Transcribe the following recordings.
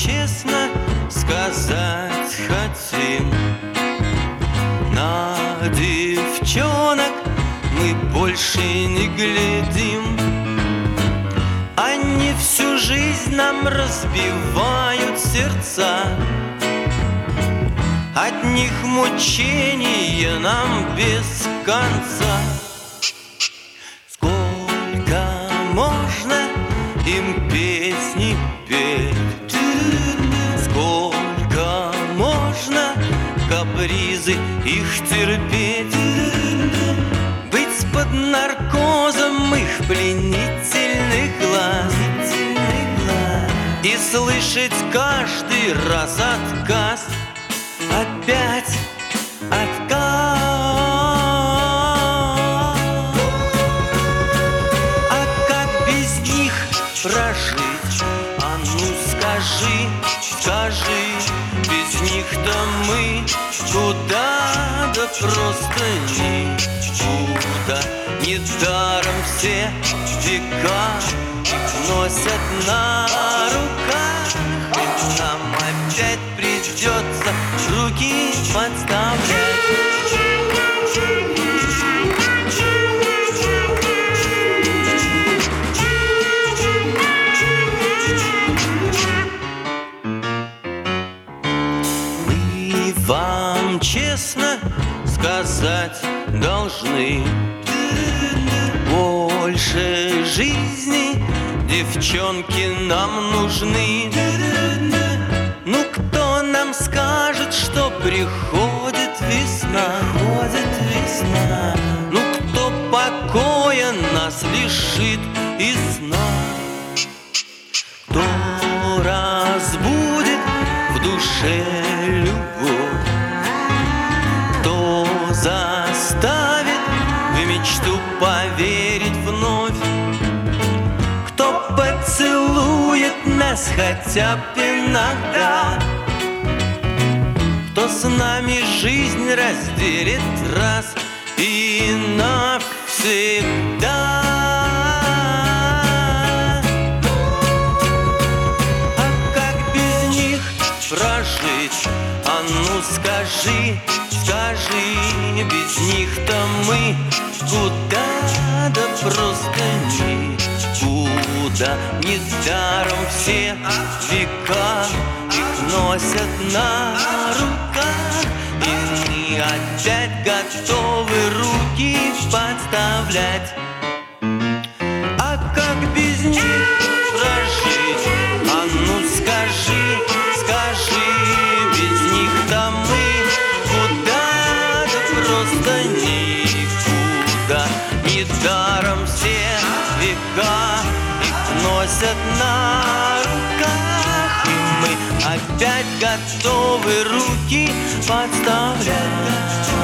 честно сказать хотим: на девчонок мы больше не глядим. Они всю жизнь нам разбивают сердца, от них мучения нам без конца. Сколько можно им песни петь, сколько можно капризы их терпеть, быть под наркозом их пленительных глаз и слышать каждый раз отказ, опять отказ. А как без них прожить? А ну скажи, скажи, без них-то мы куда, да просто никуда. Недаром все века носят на руках, ведь нам опять придется руки подставлять. Мы вам честно сказать должны: больше жизни девчонки нам нужны. Ну кто нам скажет, что приходит весна? Ну кто покоя нас лишит и сна? Кто разбудит в душе любовь? Кто заставит в мечту поверить вновь? Кто поцелует нас хотя бы иногда? Кто с нами жизнь разделит раз и навсегда? А как без них прожить? А ну скажи, скажи, без них-то мы куда, да просто никуда. Недаром все века их носят на руках, и мы опять готовы руки подставлять. А как без них прожить? А ну скажи, скажи, без них-то мы куда, да просто никуда. Недаром все века их носят на руках, и мы опять готовы руки подставлять.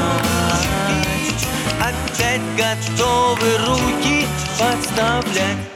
Опять готовы руки подставлять.